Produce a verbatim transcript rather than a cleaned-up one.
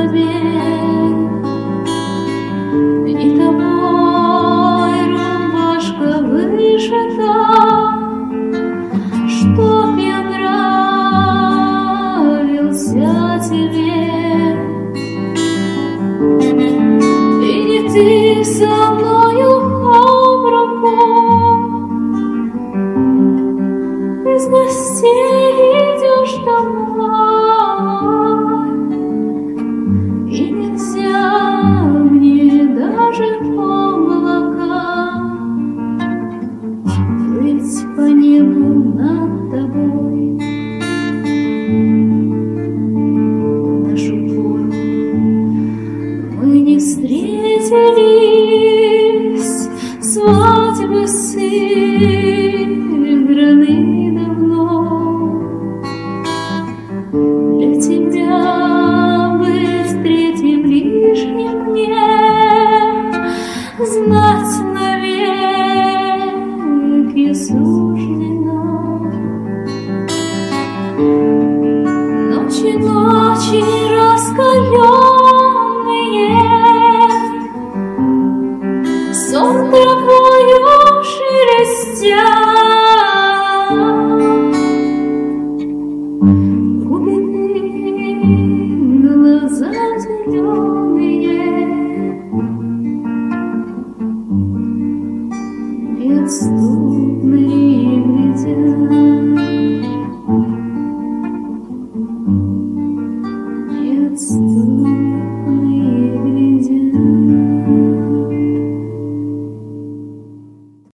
тебе, и тобой рубашка вышита, чтоб я нравился тебе. И не ты со мною об руку из гостей идешь домой, и нельзя мне даже облакам плыть по небу над тобой. В нашу пору мы не встретились, свадьбы сыграны давно. Для тебя быть третьим лишним мне, знать навеки суждено. Ночи, ночи раскаленные, сон травою шелестя, глубины глаза зеленые.